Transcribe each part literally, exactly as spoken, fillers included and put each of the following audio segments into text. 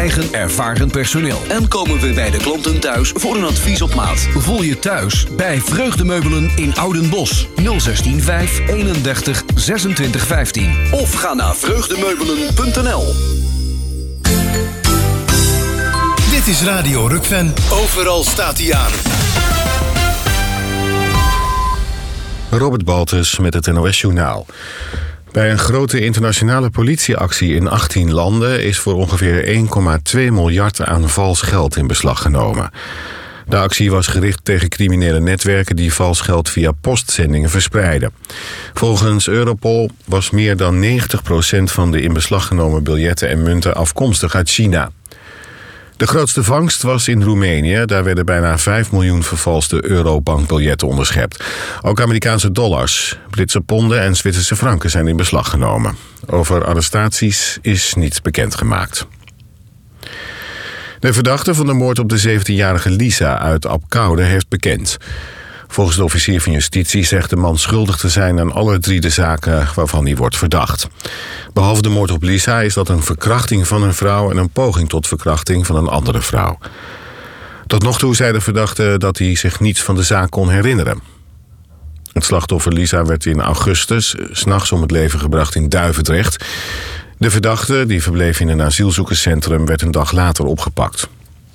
eigen ervaren personeel. En komen we bij de klanten thuis voor een advies op maat. Voel je thuis bij Vreugdemeubelen in Oudenbosch. nul zestien vijf eenendertig zesentwintig vijftien. Of ga naar vreugdemeubelen punt n l. Dit is Radio Rukven. Overal staat hij aan. Robert Baltus met het N O S-journaal. Bij een grote internationale politieactie in achttien landen is voor ongeveer één komma twee miljard aan vals geld in beslag genomen. De actie was gericht tegen criminele netwerken die vals geld via postzendingen verspreiden. Volgens Europol was meer dan negentig procent van de in beslag genomen biljetten en munten afkomstig uit China. De grootste vangst was in Roemenië. Daar werden bijna vijf miljoen vervalste eurobankbiljetten onderschept. Ook Amerikaanse dollars, Britse ponden en Zwitserse franken zijn in beslag genomen. Over arrestaties is niets bekendgemaakt. De verdachte van de moord op de zeventienjarige Lisa uit Apkoude heeft bekend. Volgens de officier van justitie zegt de man schuldig te zijn aan alle drie de zaken waarvan hij wordt verdacht. Behalve de moord op Lisa is dat een verkrachting van een vrouw en een poging tot verkrachting van een andere vrouw. Tot nog toe zei de verdachte dat hij zich niets van de zaak kon herinneren. Het slachtoffer Lisa werd in augustus 's nachts om het leven gebracht in Duivendrecht. De verdachte, die verbleef in een asielzoekerscentrum, werd een dag later opgepakt.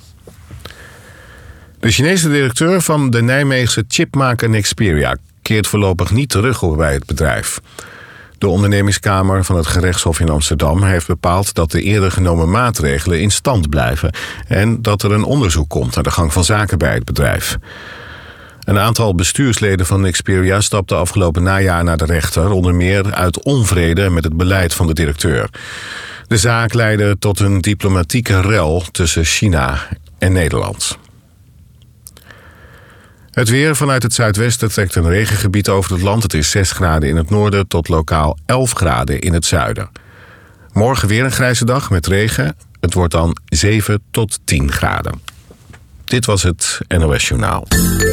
De Chinese directeur van de Nijmeegse chipmaker Nexperia keert voorlopig niet terug bij het bedrijf. De ondernemingskamer van het gerechtshof in Amsterdam heeft bepaald dat de eerder genomen maatregelen in stand blijven en dat er een onderzoek komt naar de gang van zaken bij het bedrijf. Een aantal bestuursleden van Nexperia stapte afgelopen najaar naar de rechter, onder meer uit onvrede met het beleid van de directeur. De zaak leidde tot een diplomatieke rel tussen China en Nederland. Het weer: vanuit het zuidwesten trekt een regengebied over het land. Het is zes graden in het noorden tot lokaal elf graden in het zuiden. Morgen weer een grijze dag met regen. Het wordt dan zeven tot tien graden. Dit was het N O S-journaal.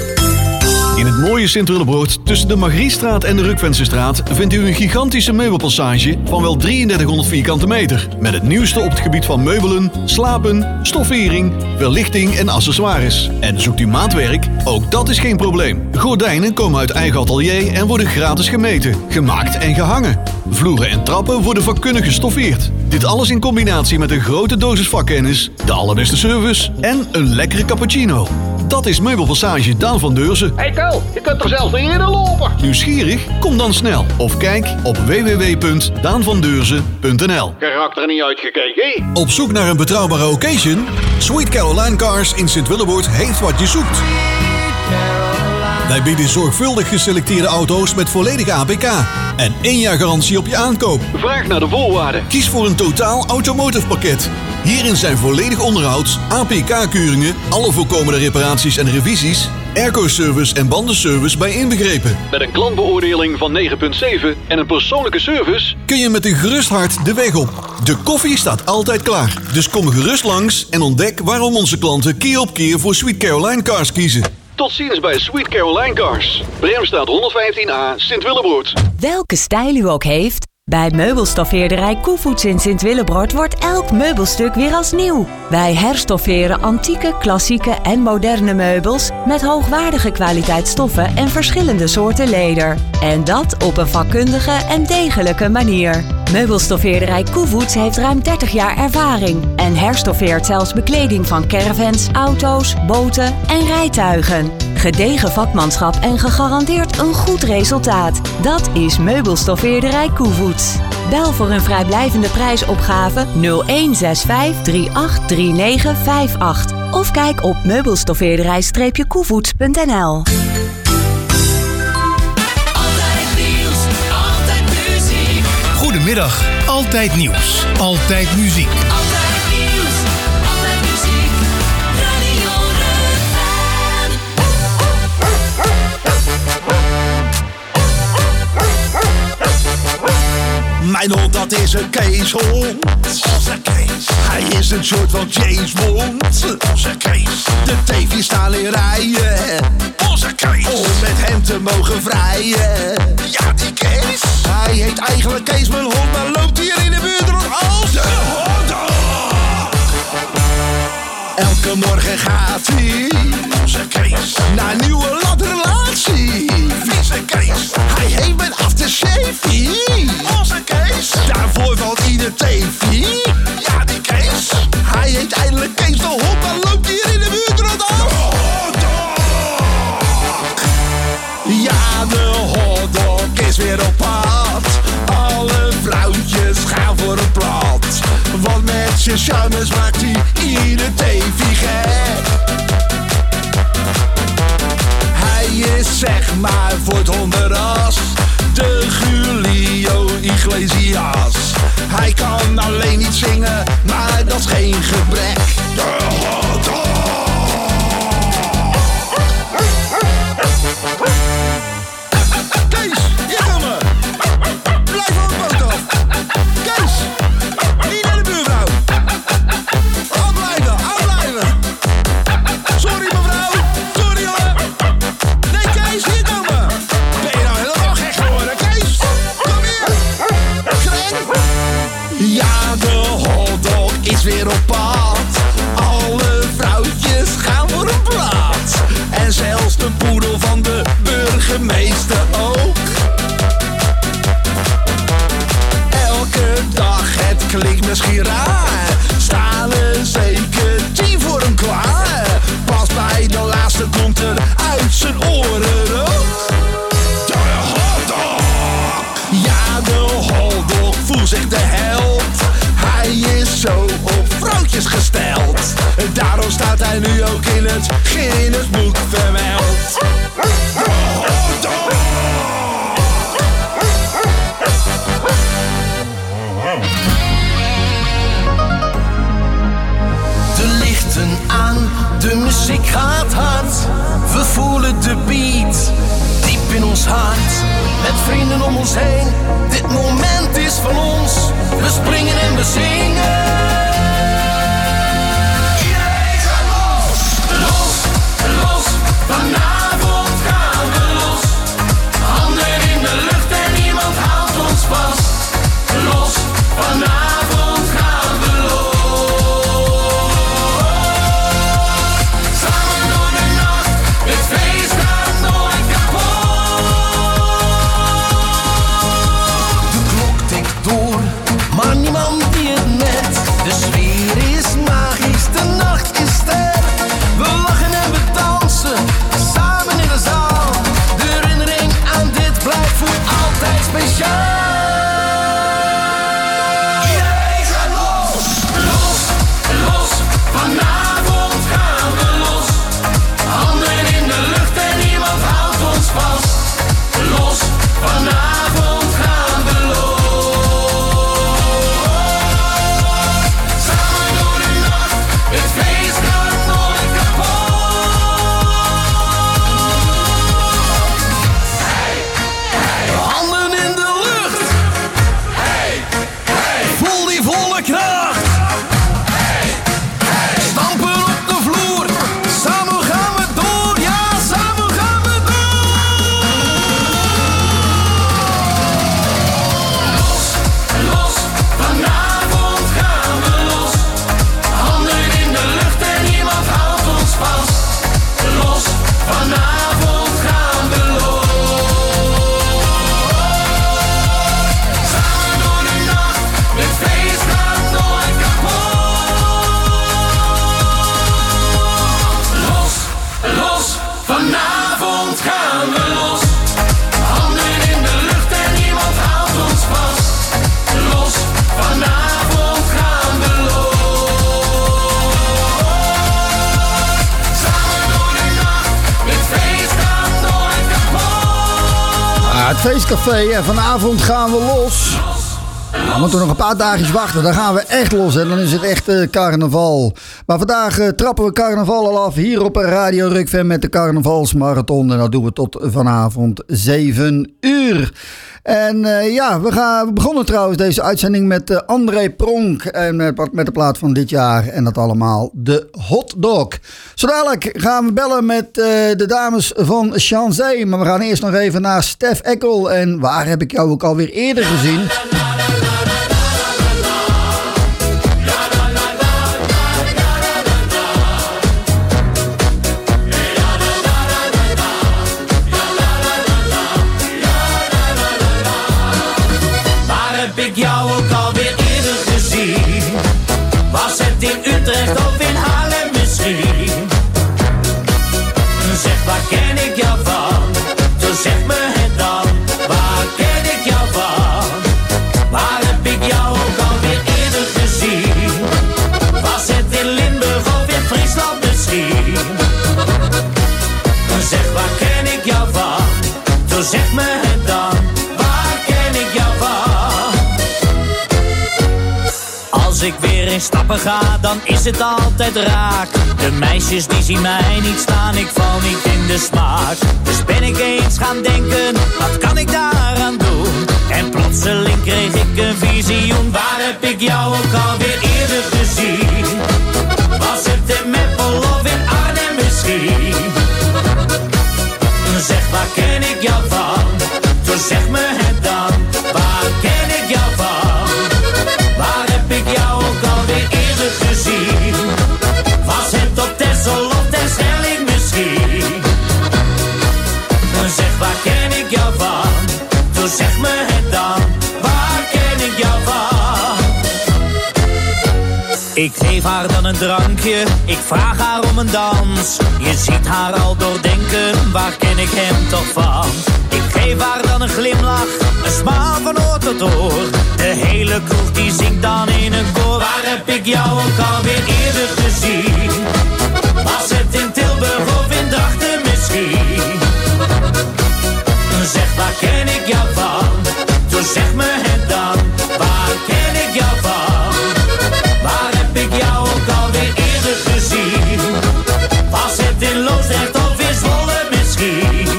In het mooie Sint-Willebroord, tussen de Margriestraat en de Rukvensestraat, vindt u een gigantische meubelpassage van wel drieëndertighonderd vierkante meter. Met het nieuwste op het gebied van meubelen, slapen, stoffering, verlichting en accessoires. En zoekt u maatwerk? Ook dat is geen probleem. Gordijnen komen uit eigen atelier en worden gratis gemeten, gemaakt en gehangen. Vloeren en trappen worden vakkundig gestoffeerd. Dit alles in combinatie met een grote dosis vakkennis, de allerbeste service en een lekkere cappuccino. Dat is Meubelpassage Daan van Deurzen. Hey Tel, je kunt er zelfs niet eerder lopen. Nieuwsgierig? Kom dan snel. Of kijk op w w w punt daan van deurzen punt n l. Karakter niet uitgekeken, hè? Op zoek naar een betrouwbare occasion? Sweet Caroline Cars in Sint-Willebroord heeft wat je zoekt. Wij bieden zorgvuldig geselecteerde auto's met volledige A P K en één jaar garantie op je aankoop. Vraag naar de voorwaarden. Kies voor een totaal automotive pakket. Hierin zijn volledig onderhouds, A P K-keuringen, alle voorkomende reparaties en revisies, airco-service en bandenservice bij inbegrepen. Met een klantbeoordeling van negen komma zeven en een persoonlijke service Kun je met een gerust hart de weg op. De koffie staat altijd klaar. Dus kom gerust langs en ontdek waarom onze klanten keer op keer voor Sweet Caroline Cars kiezen. Tot ziens bij Sweet Caroline Cars. Bremstraat honderdvijftien A, Sint-Willebroord. Welke stijl u ook heeft, bij meubelstoffeerderij Koevoets in Sint-Willebroord wordt elk meubelstuk weer als nieuw. Wij herstofferen antieke, klassieke en moderne meubels met hoogwaardige kwaliteitsstoffen en verschillende soorten leder. En dat op een vakkundige en degelijke manier. Meubelstoffeerderij Koevoets heeft ruim dertig jaar ervaring en herstoffeert zelfs bekleding van caravans, auto's, boten en rijtuigen. Gedegen vakmanschap en gegarandeerd een goed resultaat. Dat is Meubelstoffeerderij Koevoets. Bel voor een vrijblijvende prijsopgave nul een zes vijf drie acht drie negen vijf acht of kijk op meubelstoffeerderij koevoets punt n l. Goedemiddag, altijd nieuws, altijd muziek. Altijd nieuws, altijd muziek, Radio Rukven. Mijn hond, dat is een Keeshond. Onze Kees. Hij is een soort van James Bond. Onze Kees. De teefjes staan in rijen. Onze Kees. Om met hem te mogen vrijen. Ja, die Kees. Hij heet eigenlijk Kees, mijn hond, maar loopt hier in de buurt rond als de hond. Elke morgen gaat hij, onze Kees, naar een nieuwe latrelatie. Vieze Kees, hij heeft met aftershave. Onze Kees, daarvoor valt ieder teefie. Ja, die Kees, hij heet eindelijk Kees de hond, dan loopt hij hier in de buurt rond af. Ja, de hotdog is weer op pad. Alle vrouwtjes gaan voor een plat. Want met zijn charmes maakt hij ieder teefie gek. Hij is zeg maar voor het hondenras de Julio Iglesias. Hij kan alleen niet zingen, maar dat is geen gebrek. De hotdog. Kees, hier gaan we. Blijf van de boot af. Kees, niet naar de buurvrouw. Afblijven, afblijven. Sorry mevrouw, sorry jongen. Nee Kees, hier gaan we. Ben je nou helemaal gek geworden, Kees? Kom hier. Kren. Ja, de hotdog is weer op pad. Alle vrouwtjes gaan voor een plaats. En zelfs de poedel van de burgemeester ook. Elke dag, het klinkt misschien raar, staan er zeker tien voor hem klaar. Pas bij de laatste komt er uit zijn oren rook. De hotdog. Ja, de hotdog voelt zich de held. Hij is zo op vrouwtjes gesteld. Daarom staat hij nu ook in het Guinness Boek vermeld. De hotdog. De lichten aan, de muziek gaat hard. We voelen de beat, diep in ons hart. Met vrienden om ons heen, dit moment is van ons. We springen en we zingen. Iedereen gaat los, los, los. Vanavond gaan we los. Handen in de lucht en niemand houdt ons vast. Los, vanavond gaan we los. Samen door de nacht, het feest gaat nooit kapot. De klok tikt door, maar niemand die het net. De sfeer is magisch, de nacht is ster. We lachen en we dansen, samen in de zaal. De herinnering aan dit blijft voor altijd speciaal. Iedereen gaat los, los, los. Vanavond gaan we los. Handen in de lucht en niemand houdt ons vast. Los, vanavond gaan we los. Samen door de nacht, het feest gaat nooit kapot. Handen in de lucht. Voel die volle kracht. Stampen op de vloer. Samen gaan we door. Ja, samen gaan we door. Los, los. Vanavond gaan we los. Handen in de lucht en niemand houdt ons vast. Los, vanavond gaan we los. Samen door de nacht, het feest gaat nooit kapot. Los, los, vanavond gaan we los. Handen in de lucht en niemand houdt ons vast. Los, vanavond gaan we los. Samen door de nacht, het feest gaat nooit kapot. Ah, het feestcafé en vanavond gaan we los. We moeten nog een paar dagjes wachten. Dan gaan we echt los en dan is het echt uh, carnaval. Maar vandaag uh, trappen we carnaval al af hier op Radio Rukven met de carnavalsmarathon. En dat doen we tot vanavond zeven uur. En uh, ja, we, gaan, we begonnen trouwens deze uitzending met uh, André Pronk. En met, met de plaat van dit jaar. En dat allemaal de hotdog. Zo dadelijk gaan we bellen met uh, de dames van Chanzee. Maar we gaan eerst nog even naar Stef Eckel. En waar heb ik jou ook alweer eerder gezien? slapen ga, dan is het altijd raak. De meisjes die zien mij niet staan, ik val niet in de smaak. Dus ben ik eens gaan denken, wat kan ik daaraan doen? En plotseling kreeg ik een visioen. Waar heb ik jou ook alweer eerder gezien? Was het in Meppel of in Arnhem misschien? Zeg, waar ken ik jou van? Toen zeg me het dan. Waar ken ik jou van? Waar heb ik jou ook alweer eerder gezien? Was het op Texel of Terschelling misschien? Zeg, waar ken ik jou van? Toen zeg me het dan. Waar ken ik jou van? Ik geef haar dan een drankje, ik vraag haar om een dans. Je ziet haar al doordenken, waar ken ik hem toch van? Ik geef haar dan een glimlach, een smaal van oor tot oor. De hele kroeg die zingt dan in een koor. Waar heb ik jou ook alweer eerder gezien? Was het in Tilburg of in Drachten misschien? Zeg, waar ken ik jou van? Toen zeg me het dan. Waar ken ik jou van? Waar heb ik jou ook alweer eerder gezien? Was het in Loosdrecht of in Zwolle misschien?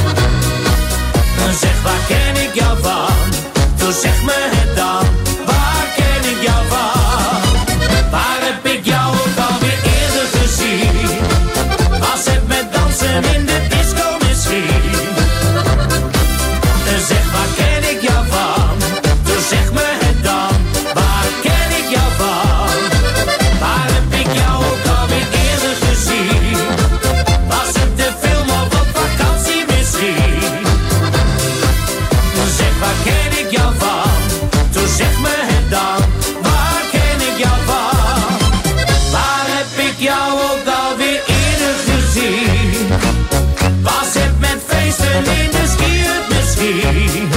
Zeg, waar ken ik jou van? Toen zeg me het dan. Waar ken ik jou van? Waar heb ik jou ook alweer eerder gezien? Was het met dansen in de disco misschien? Zeg, waar ken ik jou van? Toen zeg me het dan. Waar ken ik jou van? Waar heb ik jou ook alweer eerder gezien? Was het de film of op vakantie misschien? Zeg, waar ken ik jou van? Toen zeg me het dan. Waar ken ik jou van? Waar heb ik jou ook alweer eerder gezien? Was het met feesten in de skiert misschien?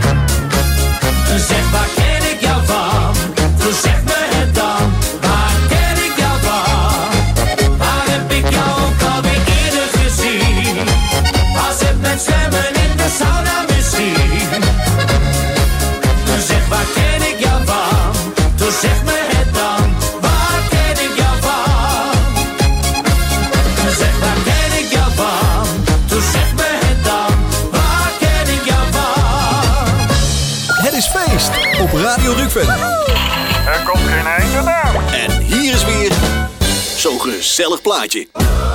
Zeg, waar ken ik jou van? Toen zeg me het dan. Waar ken ik jou van? Waar heb ik jou ook alweer eerder gezien? Was het met zwemmen in de sauna misschien? Zeg, waar ken ik jou van? Toen zeg me het dan. Waar ken ik jou van? Zeg, waar ken ik jou van? Toen zeg me het dan. Waar ken ik jou van? Het is feest op Radio Rukven. Er komt geen einde aan. En hier is weer zo'n gezellig plaatje.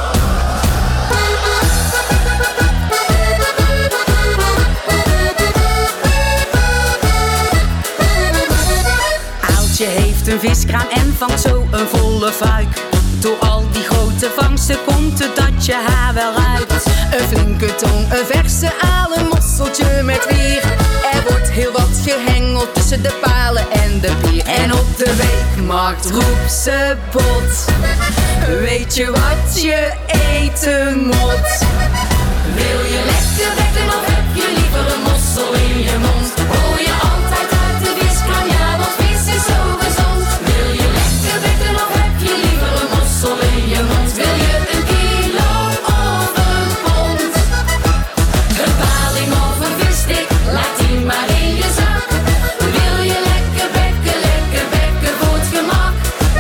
Aaltje heeft een viskraam en vangt zo een volle fuik. Door al die grote vangsten komt het dat je haar wel ruikt. Een flinke tong, een verse aal, een mosseltje met wier. Er wordt heel wat gehengeld tussen de palen en de pier. En op de weekmarkt roept ze bot. Weet je wat je eten moet? Wil je lekker wekken of heb je liever een mossel in je mond? Hoor je altijd uit de viskraam, ja, want vis is zo gezond. Wil je lekker wekken of heb je liever een mossel in je mond? Wil je een kilo of een pond? Een paling of een visstick, laat die maar in je zak. Wil je lekker wekken, lekker wekken voor het gemak?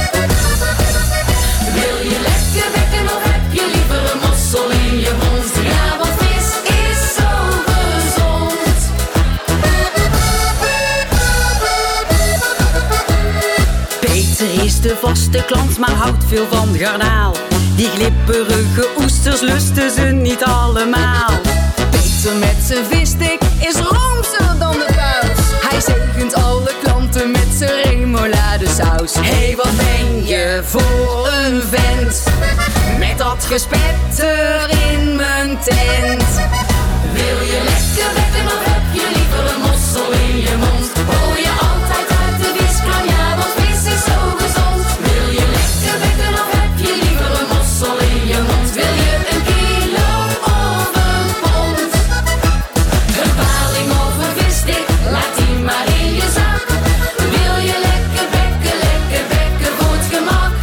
Wil je lekker wekken of heb je liever een mossel in je mond? Ja, want vis is zo gezond. Peter is de vaste klant, maar houdt veel van garnaal. Die glipperige oesters lusten ze niet allemaal. Peter met zijn visstick is roomser dan de paus. Hij zegent alle klanten met zijn remouladesaus. Hé, hey, wat ben je voor een vent? Met dat gespetter in mijn tent. Wil je lekker wekken of heb je liever een mossel in je mond? Hoor je altijd uit de viskraam, ja, want vis is zo gezond. Wil je lekker wekken of heb je liever een mossel in je mond? Wil je een kilo of een pond? Een paling of een visstick, laat die maar in je zak. Wil je lekker wekken, lekker wekken voor het gemak?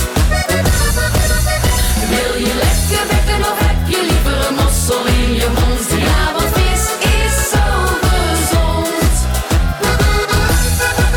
Wil je lekker wekken of heb je liever een mossel in je mond? Ja, want vis is zo gezond.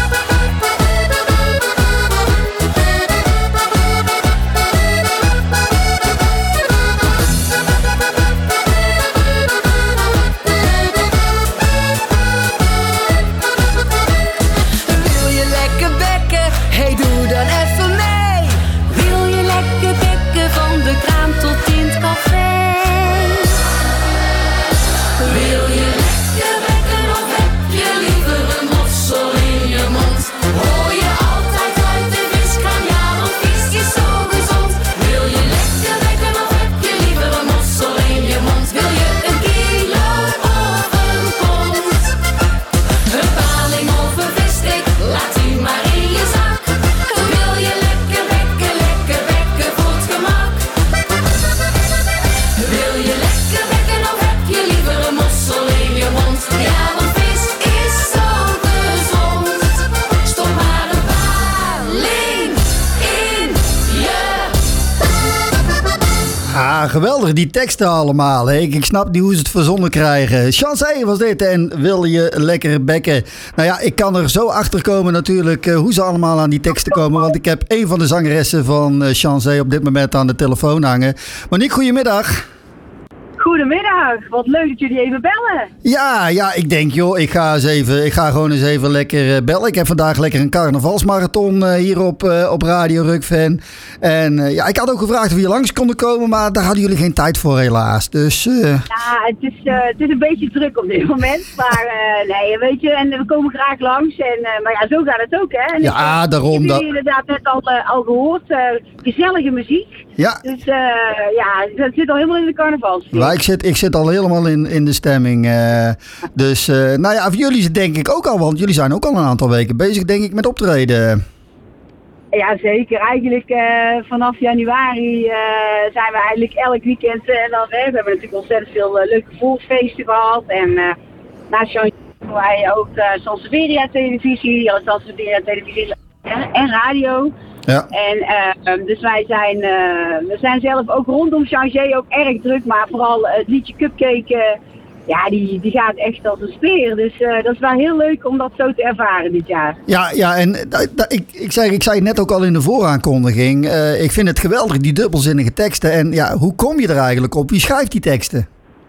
Ah, geweldig, die teksten allemaal. Hè. Ik, ik snap niet hoe ze het verzonnen krijgen. Chancé was dit en wil je lekker bekken. Nou ja, ik kan er zo achter komen natuurlijk uh, hoe ze allemaal aan die teksten komen. Want ik heb een van de zangeressen van uh, Chancé op dit moment aan de telefoon hangen. Monique, goedemiddag. Goedemiddag, wat leuk dat jullie even bellen. Ja, ja, ik denk joh, ik ga, eens even, ik ga gewoon eens even lekker uh, bellen. Ik heb vandaag lekker een carnavalsmarathon uh, hier op, uh, op Radio Rukfan. En uh, ja, ik had ook gevraagd of je langs konden komen, maar daar hadden jullie geen tijd voor helaas. Dus, uh... Ja, het is, uh, het is een beetje druk op dit moment, maar uh, nee, weet je, en we komen graag langs. En, uh, maar ja, zo gaat het ook, hè. En ja, ik, daarom. Ik heb dat... jullie inderdaad net al, uh, al gehoord, uh, gezellige muziek. Ja. Dus uh, ja, dat zit al helemaal in de carnavalsfeer. Ja, ik, zit, ik zit al helemaal in, in de stemming. Uh, dus, uh, nou ja, voor jullie denk ik ook al, want jullie zijn ook al een aantal weken bezig, denk ik, met optreden. Ja, zeker. Eigenlijk uh, vanaf januari uh, zijn we eigenlijk elk weekend uh, dan weg. We hebben natuurlijk ontzettend veel uh, leuke voorfeesten gehad. En uh, naast Jean hebben wij ook uh, Sanseveria televisie, ja, Sanseveria televisie en, en radio. Ja. En uh, dus wij zijn, uh, we zijn zelf ook rondom Changé ook erg druk, maar vooral uh, het liedje Cupcake, uh, ja, die, die gaat echt als een speer. Dus uh, dat is wel heel leuk om dat zo te ervaren dit jaar. Ja, ja en uh, ik, ik, zei, ik zei het net ook al in de vooraankondiging. Uh, ik vind het geweldig, die dubbelzinnige teksten. En ja, hoe kom je er eigenlijk op? Wie schrijft die teksten?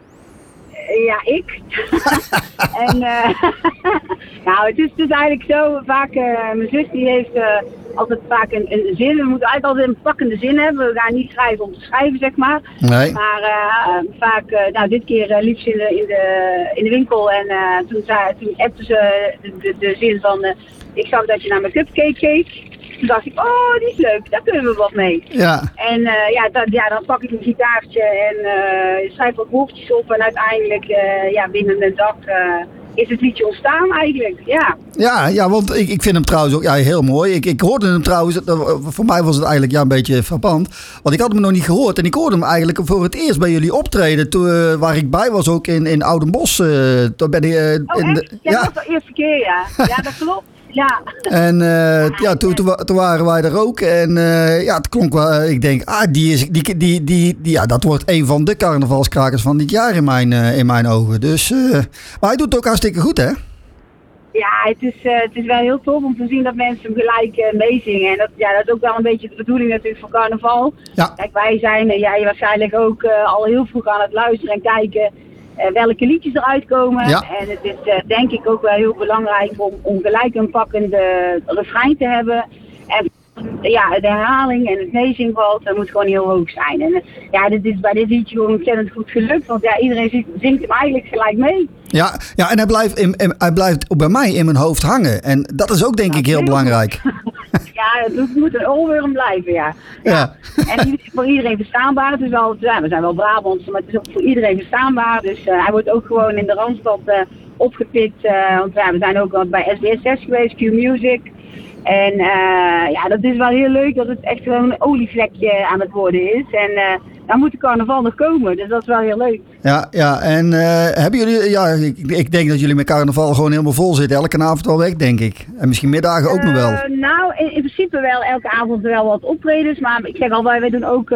Ja, ik. en uh, nou, het is dus eigenlijk zo, vaak, uh, mijn zus die heeft uh, altijd vaak een, een zin. We moeten eigenlijk altijd een pakkende zin hebben. We gaan niet schrijven om te schrijven, zeg maar. Nee. Maar uh, vaak, uh, nou dit keer uh, liep ze in de, in de, in de winkel en uh, toen, zei, toen appte ze de, de, de zin van, uh, ik zag dat je naar mijn cupcake keek. Toen dacht ik, oh, die is leuk, daar kunnen we wat mee. Ja. En uh, ja, dat, ja, dan pak ik een gitaartje en uh, schrijf wat woordjes op. En uiteindelijk, uh, ja, binnen een dag uh, is het liedje ontstaan eigenlijk, ja. Ja, ja, want ik, ik vind hem trouwens ook ja, heel mooi. Ik, ik hoorde hem trouwens, voor mij was het eigenlijk ja, een beetje frappant. Want ik had hem nog niet gehoord. En ik hoorde hem eigenlijk voor het eerst bij jullie optreden. Toen, uh, waar ik bij was ook in, in Oudenbosch. Uh, toen ben ik, uh, oh, in de, ja, ja, dat was de eerste keer, ja. Ja, dat klopt. Ja. En uh, ja, toen, toen, toen waren wij er ook. En uh, ja, het klonk wel. Ik denk, ah, die is, die, die, die, die, ja, dat wordt een van de carnavalskrakers van dit jaar in mijn, uh, in mijn ogen. Dus, uh, maar hij doet het ook hartstikke goed, hè? Ja, het is, uh, het is wel heel tof om te zien dat mensen hem gelijk uh, meezingen. En dat, ja, dat is ook wel een beetje de bedoeling natuurlijk van carnaval. Ja. Kijk, wij zijn, en uh, jij waarschijnlijk ook, uh, al heel vroeg aan het luisteren en kijken uh, welke liedjes eruit komen. Ja. En het is uh, denk ik ook wel heel belangrijk om, om gelijk een pakkende refrein te hebben. En ja, de herhaling en het meezingvalt, dat moet gewoon heel hoog zijn. En uh, ja, dit is bij dit liedje gewoon ontzettend goed gelukt. Want ja, iedereen zingt, zingt hem eigenlijk gelijk mee. Ja, ja en hij blijft, in, in, hij blijft ook bij mij in mijn hoofd hangen. En dat is ook denk ik heel belangrijk. Ja, het moet een oorworm blijven, ja. Ja. En het is voor iedereen verstaanbaar. Het is wel, ja, we zijn wel Brabants, maar het is ook voor iedereen verstaanbaar. Dus uh, hij wordt ook gewoon in de Randstad uh, opgepikt. Uh, want ja, we zijn ook al bij S B S zes geweest, Q-Music. En uh, ja, dat is wel heel leuk dat het echt gewoon een olievlekje aan het worden is. En uh, dan moet de carnaval nog komen, dus dat is wel heel leuk. Ja, ja. En uh, hebben jullie, ja, ik, ik denk dat jullie met carnaval gewoon helemaal vol zitten. Elke avond al weg, denk ik. En misschien middagen ook uh, nog wel. Nou, in, in principe wel elke avond wel wat optredens. Maar ik zeg al, wij, wij doen ook, uh,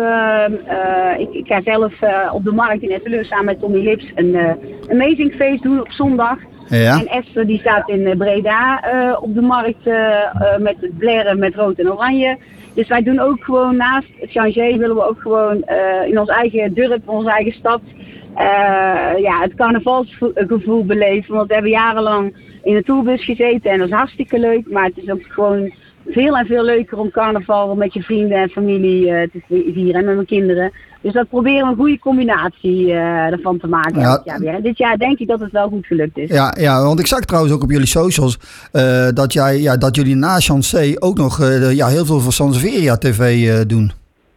uh, ik, ik ga zelf uh, op de markt in Etteleur samen met Tommy Lips een uh, amazing feest doen op zondag. Ja. En Esther die staat in Breda uh, op de markt uh, uh, met het blaren met rood en oranje. Dus wij doen ook gewoon naast het Changé willen we ook gewoon uh, in ons eigen dorp, onze eigen stad, uh, ja, het carnavalsgevoel beleven. Want we hebben jarenlang in een tourbus gezeten en dat is hartstikke leuk. Maar het is ook gewoon veel en veel leuker om carnaval met je vrienden en familie uh, te vieren en met mijn kinderen. Dus dat proberen we een goede combinatie uh, ervan te maken. Ja. Dit jaar weer. En dit jaar denk ik dat het wel goed gelukt is. Ja, ja, want ik zag trouwens ook op jullie socials uh, dat, jij, ja, dat jullie na Chancé ook nog uh, ja, heel veel voor Sanseveria T V uh, doen.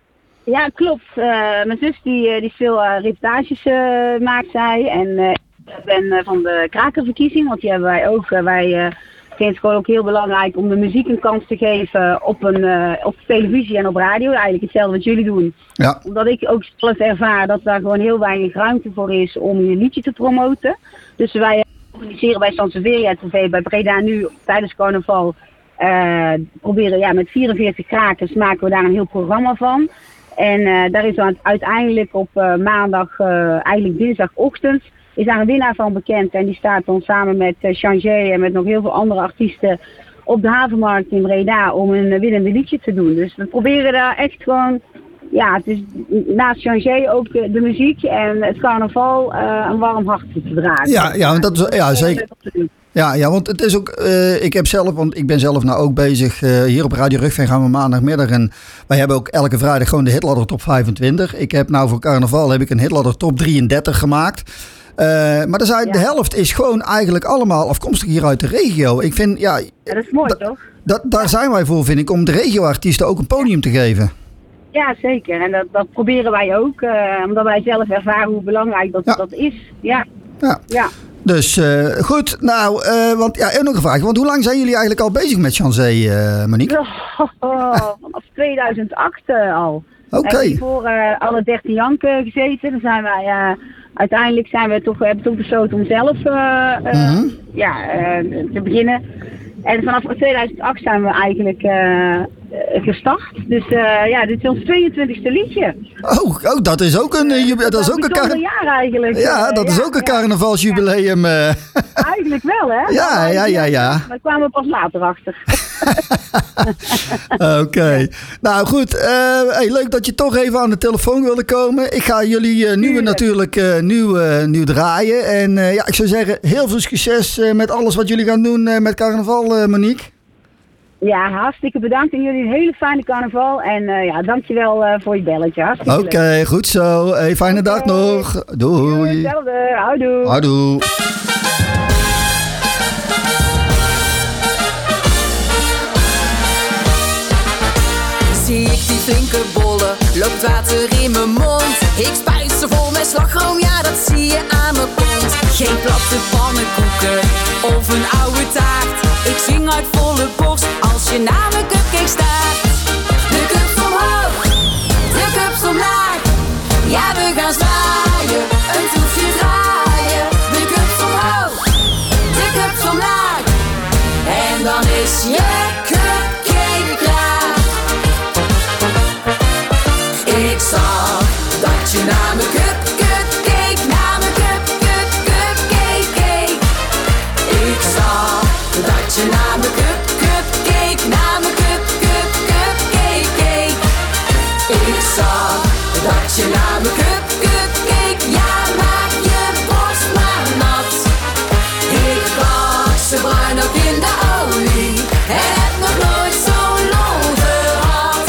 Ja, klopt. Uh, mijn zus die, die veel uh, reportages uh, maakt zij. En uh, ik ben uh, van de krakerverkiezing, want die hebben wij ook. Uh, wij uh, vinden het gewoon ook heel belangrijk om de muziek een kans te geven op, een, uh, op televisie en op radio. Eigenlijk hetzelfde wat jullie doen. Ja. Omdat ik ook zelf ervaar dat daar gewoon heel weinig ruimte voor is om je liedje te promoten. Dus wij organiseren bij Sanseveria T V bij Breda nu tijdens carnaval. Uh, proberen ja, met vierenveertig krakers maken we daar een heel programma van. En uh, daar is dan uiteindelijk op uh, maandag, uh, eigenlijk dinsdagochtend, is daar een winnaar van bekend. En die staat dan samen met uh, Changé en met nog heel veel andere artiesten op de havenmarkt in Breda om een uh, winnende liedje te doen. Dus we proberen daar echt gewoon, ja, het is naast Changé ook de, de muziek en het carnaval uh, een warm hart te dragen. Ja, ja, want dat is, ja zeker. Ja, ja, want het is ook, uh, ik heb zelf, want ik ben zelf nou ook bezig, uh, hier op Radio Rugveen gaan we maandagmiddag en wij hebben ook elke vrijdag gewoon de hitladder top vijfentwintig. Ik heb nou voor carnaval heb ik een hitladder top drieëndertig gemaakt. Uh, maar dan zei, ja. de helft is gewoon eigenlijk allemaal afkomstig hier uit de regio. Ik vind, ja... ja dat is mooi, da- toch? Dat, daar ja. zijn wij voor, vind ik, om de regioartiesten ook een podium te geven. Ja, zeker. En dat, dat proberen wij ook, uh, omdat wij zelf ervaren hoe belangrijk dat, ja. dat is. Ja. Ja. ja. Dus uh, goed, nou, uh, want ja, en nog een vraag. Want hoe lang zijn jullie eigenlijk al bezig met Changé, uh, Monique? Oh, oh, vanaf tweeduizend acht uh, al. Oké. Okay. We hebben hiervoor uh, alle dertien janken gezeten. Dan zijn wij, uh, uiteindelijk zijn we toch, we hebben toch besloten om zelf uh, uh, mm-hmm. ja, uh, te beginnen. En vanaf tweeduizend acht zijn we eigenlijk uh, gestart. Dus uh, ja, dit is ons tweeëntwintigste liedje. Oh, oh dat is ook een, uh, dat is ook een carna- jaar eigenlijk. Ja, dat uh, is ja, ook een ja. carnavalsjubileum. Uh. Eigenlijk wel, hè? Ja, ja, ja, ja. Daar kwamen we pas later achter. Oké. Okay. Nou goed, uh, hey, leuk dat je toch even aan de telefoon wilde komen. Ik ga jullie uh, nu natuurlijk uh, nieuw, uh, nieuw draaien. En uh, ja, ik zou zeggen, heel veel succes uh, met alles wat jullie gaan doen uh, met carnaval, uh, Monique. Ja, hartstikke bedankt en jullie een hele fijne carnaval. En uh, ja, dankjewel uh, voor je belletje. Oké, okay, goed zo. Hey, fijne okay. dag nog. Doei. Hetzelfde. Houdoe. Houdoe. Zie ik die flinke bollen, loopt water in mijn mond. Ik spuit ze vol met slagroom, ja dat zie je aan mijn kont. Geen platte pannenkoeken of een oude taart. Ik zing uit volle borst als je naar mijn cupcake staat. De cups omhoog, de cups omlaag. Ja we gaan zwaaien, een toefje draaien. De cups omhoog, de cups omlaag. En dan is je cupcake klaar. Ik zag dat je naar mijn cup, cup, keek, naar mijn cup, cup, cup, keek, keek. Ik zag dat je naar mijn cup, cup, keek, naar mijn cup, cup, cup, keek, keek. Ik zag dat je naar mijn cup, cup, keek, ja maak je borst maar nat. Ik bak ze bruin ook in de olie en heb nog nooit zo'n lol gehad.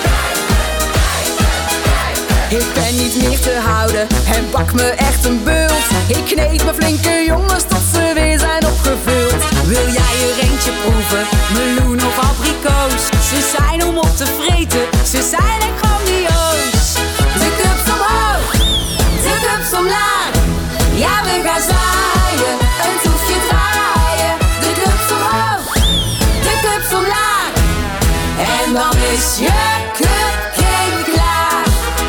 Ik ben niet meer te houden en pak me echt een bult. Ik kneed mijn flinke jongens tot ze weer zijn opgevuld. Wil jij er eentje proeven, meloen of abrikoos? Ze zijn om op te vreten, ze zijn echt grandioos. De cups omhoog, de cups omlaag. Ja we gaan zwaaien, een toefje draaien. De cups omhoog, de cups omlaag. En dan is je cupcake klaar.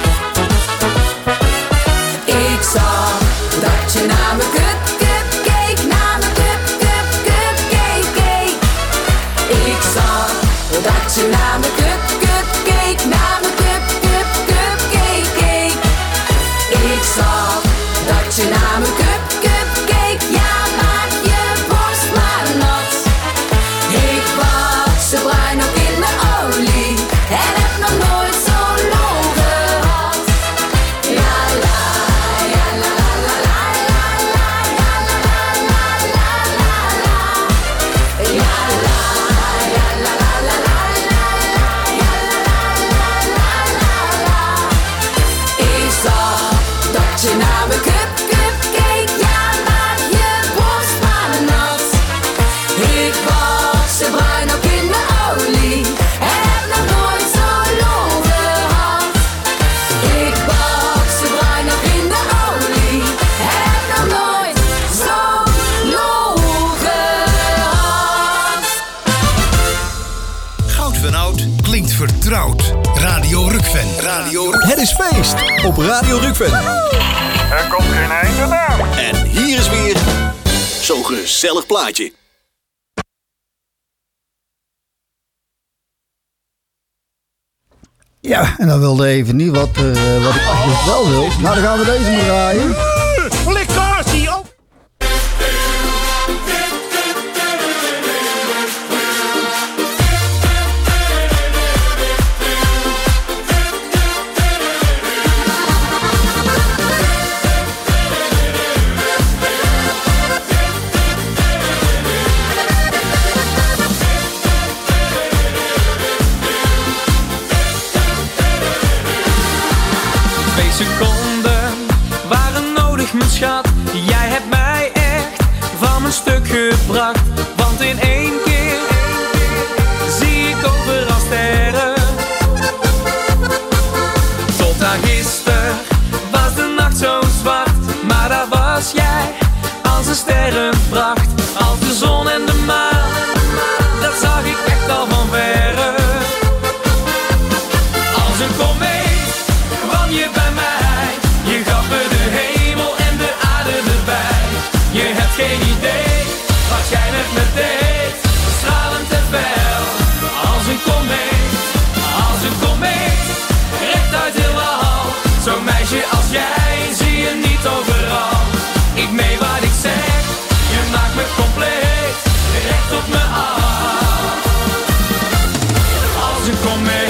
Ik zag dat je naar mijn cup, cup, keek, naar mijn cup, cup, cup, keek, keek. Ik zag dat je naar mijn cup, cup, keek, naar mijn cup, cup, cup, keek, keek. Ik zag dat je naar mijn cup, cup, keek, ja maak je borst maar nat. Ik bak ze bruin ook in de olie en heb nog nooit zo'n lol gehad. Ja la, ja la la la la la la, ja la la la la la la. Ja la, ja la la la la la la, ja la la la la la la. Ik zag dat je naar mijn cup, cup, keek, ja maak je borst maar nat. Ik bak ze bruin ook in de olie en heb nog nooit zo'n lol gehad. Ik bak ze bruin ook in de olie en heb nog nooit zo'n lol gehad. Goud van oud klinkt vertrouwd. Radio Rukven. Radio Rukven. Het is feest op Radio Rukven. Er komt geen einde aan. En hier is weer zo'n gezellig plaatje. Ja, en dan wilde even niet wat, uh, wat ik eigenlijk wel wil. Nou, dan gaan we deze maar draaien. Lekkasie op! Seconden waren nodig, mijn schat. Jij hebt mij echt van mijn stuk gebracht. Want in één keer zie ik overal sterren. Tot aan gisteren was de nacht zo zwart. Maar daar was jij als een sterrenpracht. Als de zon en de maan, dat zag ik echt al van verre. Als een komeet kwam je bij mij. Je gaf me de hemel en de aarde erbij. Je hebt geen idee wat jij met me deed. Stralend en fel, als een komeet. Als een komeet, recht uit heelal. Zo'n meisje als jij zie je niet overal. Ik meen wat ik zeg, je maakt me compleet. Recht op me af. Als een komeet.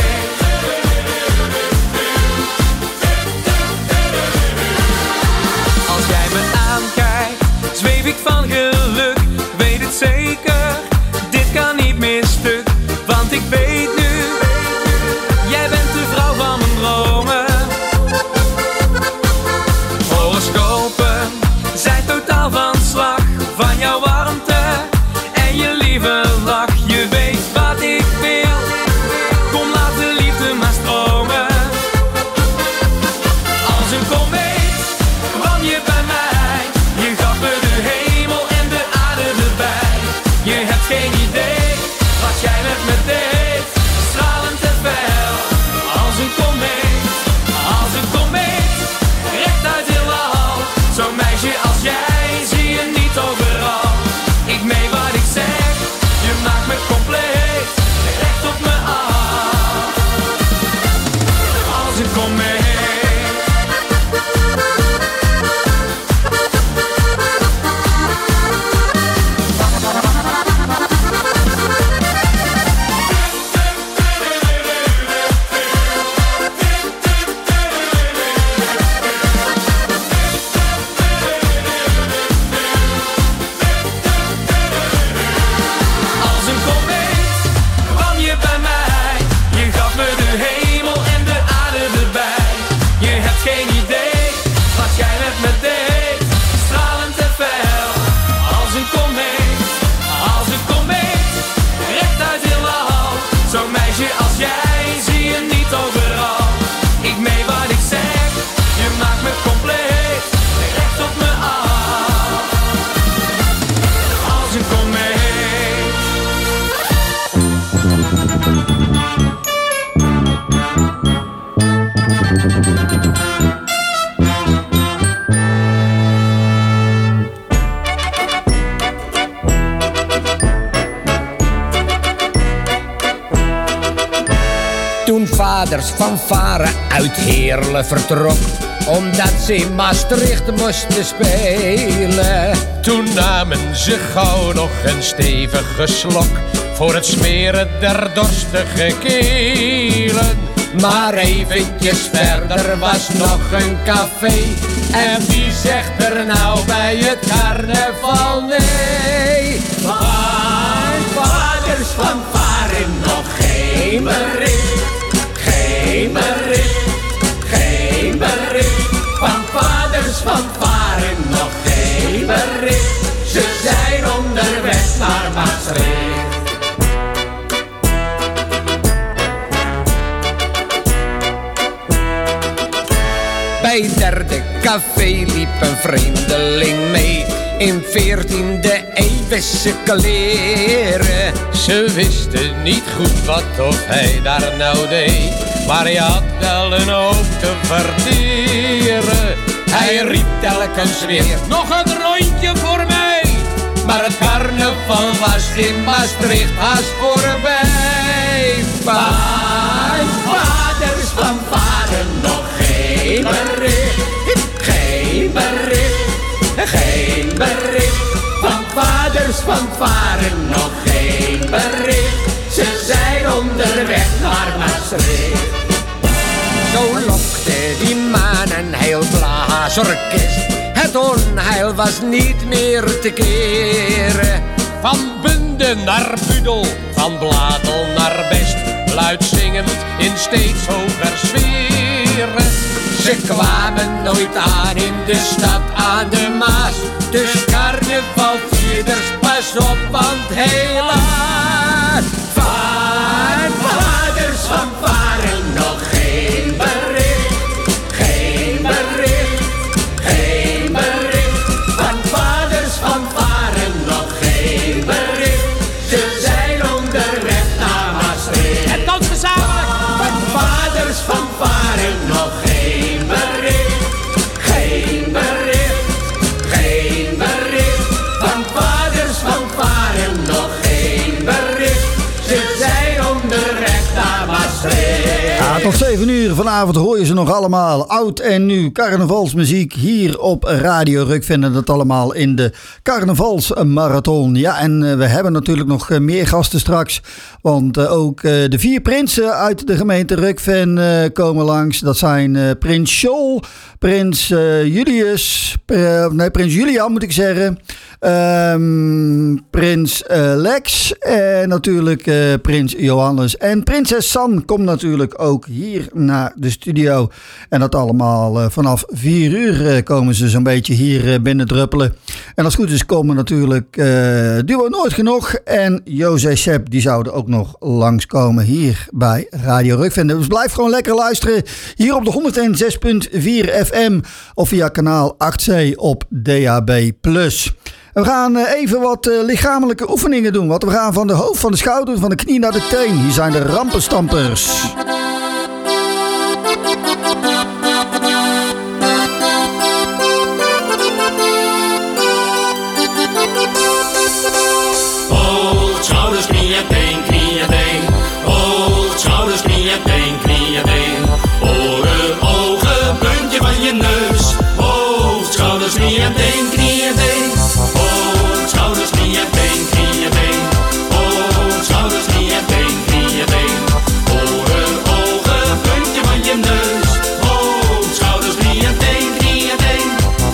Zweef ik van geluk, weet het zeker, dit kan niet meer stuk. Want ik weet nu, jij bent de vrouw van mijn dromen. Horoscopen zijn totaal van slag. Van jouw warmte en je lieve lach. Je weet wat ik wil, kom laat de liefde maar stromen. Als een komeet kwam je bij mij. Je gaf me de hemel en de aarde erbij. Je hebt geen idee wat jij met me deed. Stralend en fel, als een komeet. Als een komeet, recht uit heelal. Zo'n meisje als jij zie je niet overal. Ik meen wat ik zeg, je maakt me compleet. Recht op me af. Als een komeet. Vaders van Varen uit Heerlen vertrok, omdat ze in Maastricht moesten spelen. Toen namen ze gauw nog een stevige slok voor het smeren der dorstige kelen. Maar eventjes verder was nog een café, en wie zegt er nou bij het carnaval nee? Van Vaders van Varen nog geen bericht. Geen bericht, geen bericht, van Vaders van Varen nog geen bericht. Ze zijn onderweg naar Maastricht. Bij het derde café liep een vreemdeling mee, in veertiende eeuwse kleren. Ze wisten niet goed wat of hij daar nou deed, maar hij had wel een hoop te verteren. Hij riep telkens weer, nog een rondje voor mij. Maar het carnaval was in Maastricht haast voorbij. Vaar Mijn vaders van varen nog geen bericht. Geen bericht, geen bericht. Van vaders van varen nog geen bericht. Ze zijn onderweg naar Maastricht. Zo lokte die maan een heel blazorkest. Het onheil was niet meer te keren. Van Bunde naar Budel, van Bladel naar Best, luid zingend in steeds hoger sferen. Ze kwamen nooit aan in de stad aan de Maas. Dus carnavalvierders, pas op, want helaas. Van vaders van varen nog geen bericht. Geen bericht, geen bericht. Van vaders van varen nog geen bericht. Ze zijn onderweg naar Maastricht. Het komt gezamenlijk. Van vaders van varen nog geen bericht. Geen bericht, geen bericht. Van vaders van varen nog geen bericht. Ze zijn onderweg naar Maastricht. Ja, tot zeven uur vanavond hoor je ze nog allemaal. Oud en nieuw carnavalsmuziek hier op Radio Ruk. Vinden dat allemaal in de carnavalsmarathon. Ja, en uh, we hebben natuurlijk nog uh, meer gasten straks. Want uh, ook uh, de vier prinsen uit de gemeente Rukven uh, komen langs. Dat zijn uh, Prins Scholl, Prins uh, Julius, uh, nee, Prins Julian moet ik zeggen. Um, Prins uh, Lex en natuurlijk uh, Prins Johannes. En Prinses San komt natuurlijk ook hier naar de studio. En dat allemaal uh, vanaf vier uur uh, komen ze zo'n beetje hier uh, binnendruppelen. En als het goed is komen natuurlijk uh, Duo Nooit Genoeg en José Sepp. Die zouden ook nog langskomen hier bij Radio Rukven. Dus blijf gewoon lekker luisteren hier op de honderdzes komma vier F M of via kanaal acht C op D A B plus. We gaan even wat lichamelijke oefeningen doen. Want we gaan van de hoofd, van de schouder, van de knie naar de teen. Hier zijn de rampenstampers. Hoofd, schouders, knieën, teen, knieën, teen. Hoofd, schouders, knieën, teen, knieën, teen. Oren, ogen, puntje van je neus. Hoofd, schouders, knieën, teen, knieën, teen. Hoofd, schouders, knieën, teen, knieën, teen. Hoofd, schouders, knieën, teen, knieën, teen. Oren, ogen, puntje van je neus. Hoofd, schouders, knieën, teen, knieën, teen.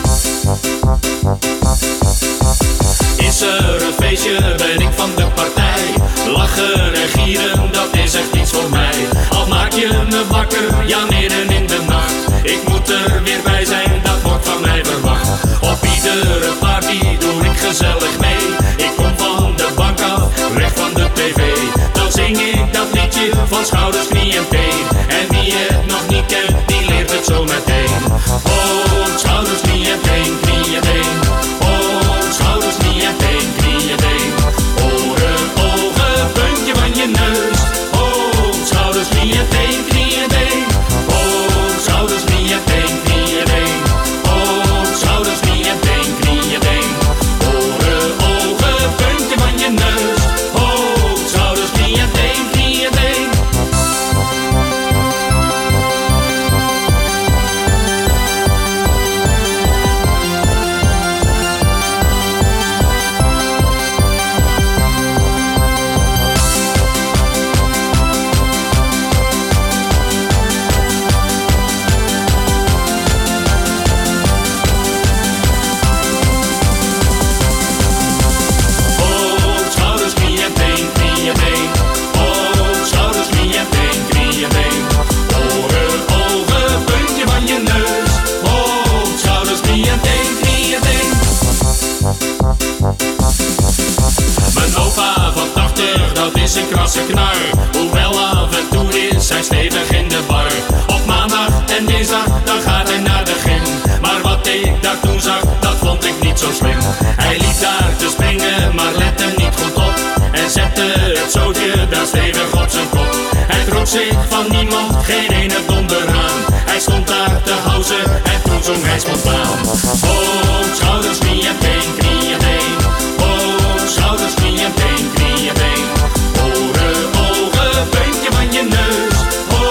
Is er een feestje, ben ik van de partij. Lachen en gieren, dat is echt iets voor mij. Al maak je me wakker, ja midden in de nacht. Ik moet er weer bij zijn, dat wordt van mij verwacht. Op iedere party doe ik gezellig mee. Ik kom van de bank af, recht van de tv. Dan zing ik dat liedje van schouders, knieën, teen. En wie het nog niet kent, die leert het zo meteen. Hoofd, schouders, knieën, teen, knieën, teen. Hoofd, schouders, knieën, teen, knieën, teen. Oren, ogen, puntje van je neus. Hoofd, schouders, knieën, teen, knieën, teen. Hoofd, schouders, knieën, teen, knieën, teen. Hoofd, schouders, knieën, teen, knieën, teen. Oren, ogen, puntje van je neus. Hoofd, schouders, knieën, teen, knieën, teen. Hoofd, schouders, knieën, teen, knieën, teen. Hoofd, schouders, knieën, teen, knieën, teen. Oren, ogen, puntje van je neus. Hoofd, schouders, knieën, teen, knieën, teen. Mijn opa van tachtig, dat is een krasse knar. Hoewel af en toe is hij stevig in de bar. Op maandag en dinsdag, dan gaat hij naar de gym. Maar wat ik daar toen zag, dat vond ik niet zo slim. Hij liep daar te springen, maar lette niet goed op. En zette het zootje daar stevig op zijn kop. Hij trok zich van niemand, geen ene donder aan. Hij stond daar te housen en toen zong hij spontaan. Hoofd, schouders, knieën, teen, knieën, teen. Hoofd, schouders, knieën, teen, knieën, teen. Oren, ogen, puntje van je neus.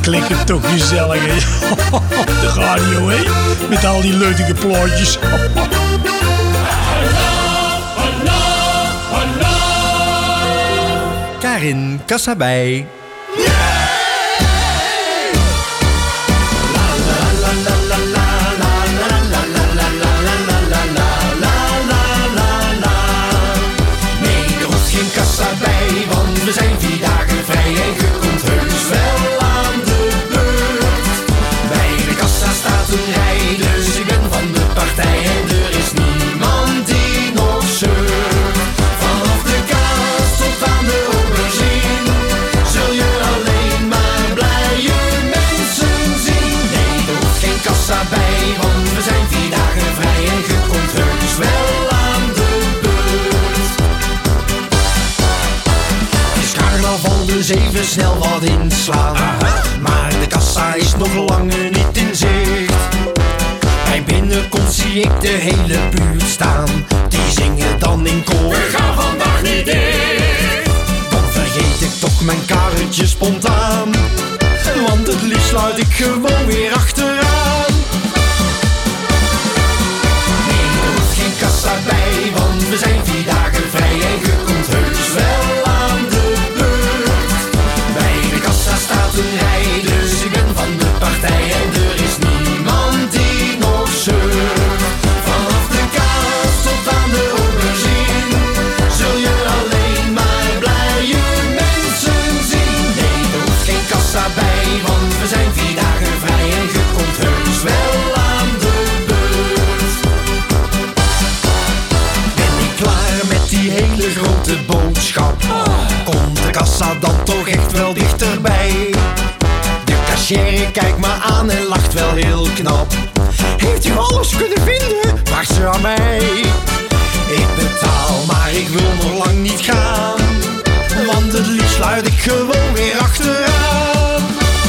klinkt het toch gezellig, hè? De radio, hè? Met al die leuke plaatjes. Karin Kassabij. Nee, er hoeft geen kassa bij, want we zijn vier dagen vrij en je komt heus wel aan de beurt. Bij de kassa staat een rij, dus ik ben van de partij en er is niemand die nog zeurt. Vanaf de kaas tot aan de aubergine zul je alleen maar blije mensen zien. Nee, er hoeft geen kassa bij, want we zijn vier dagen vrij en je komt heus wel aan de beurt. Het is carnaval, dus even snel wat inslaan. Maar de kassa is nog langer niet in zicht. Bij binnenkomst zie ik de hele buurt staan. Die zingen dan in koor: we gaan vandaag niet dicht. Dan vergeet ik toch mijn karretje spontaan, want het liefst sluit ik gewoon weer achteraan. Nee, er hoeft geen kassa bij, want we zijn vier dagen vrij en je komt heus wel aan de beurt. Bij de kassa staat een rij, dus ik ben van de partij en er is niemand die nog zeurt. Vanaf de kaas tot aan de aubergine zul je alleen maar blije mensen zien. Nee, er hoeft geen kassa bij, want we zijn vier dagen vrij en je komt heus wel aan de beurt. Ben ik klaar met die hele grote boodschap, komt de kassa dan toch echt wel dichterbij. De cashier kijkt me aan en lacht wel heel knap. Heeft u alles kunnen vinden? Vraagt ze aan mij. Ik betaal, maar ik wil nog lang niet gaan, want het liefst sluit ik gewoon weer achteraan.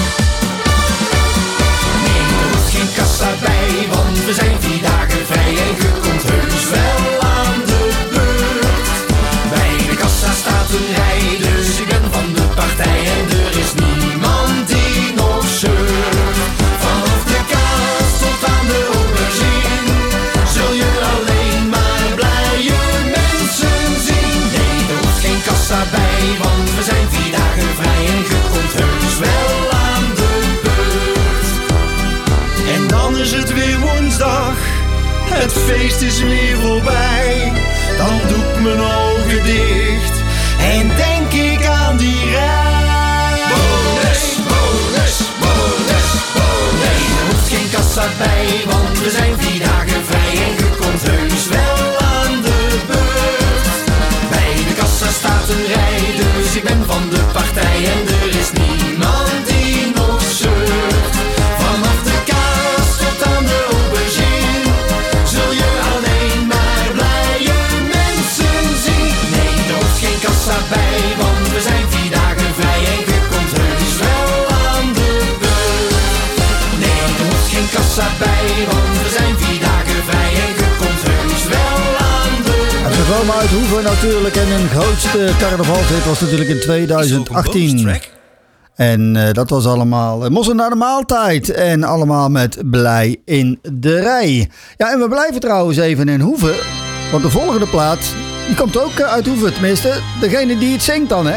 Nee, er hoeft geen kassa bij, want we zijn vier dagen vrij en je komt heus wel aan de beurt. Bij de kassa staat een rij, dus ik ben van de partij en er is niemand die nog zeurt. Vanaf de kaas tot aan de aubergine zul je alleen maar blije mensen zien. Nee, er hoeft geen kassa bij, want we zijn vier dagen vrij en je komt heus wel aan de beurt. En dan is het weer woensdag, het feest is weer voorbij. Dan doe ik mijn ogen dicht en denk ik aan die rij. Bonus, bonus, bonus, bonus. Nee, er hoeft geen kassa bij, want we zijn vier dagen vrij en je komt heus wel aan de beurt. Bij de kassa staat een rij, dus ik ben van de partij en er is niemand die nog zeurt. Vanaf de kaas tot aan de aubergine zul je alleen maar blije mensen zien. Nee, er hoeft geen kassa bij, want we zijn vier dagen vrij en je komt heus wel aan de beurt. Nee, er hoeft geen kassa bij, want we zijn vier dagen vrij en je komt heus wel aan de beurt. En we komen uit Hoeven natuurlijk en hun grootste carnavalshit was natuurlijk in tweeduizend achttien. En uh, dat was allemaal uh, Mossen naar de maaltijd. En allemaal met Blij in de Rij. Ja, en we blijven trouwens even in Hoeven. Want de volgende plaat, die komt ook uh, uit Hoeven. Tenminste, degene die het zingt dan, hè.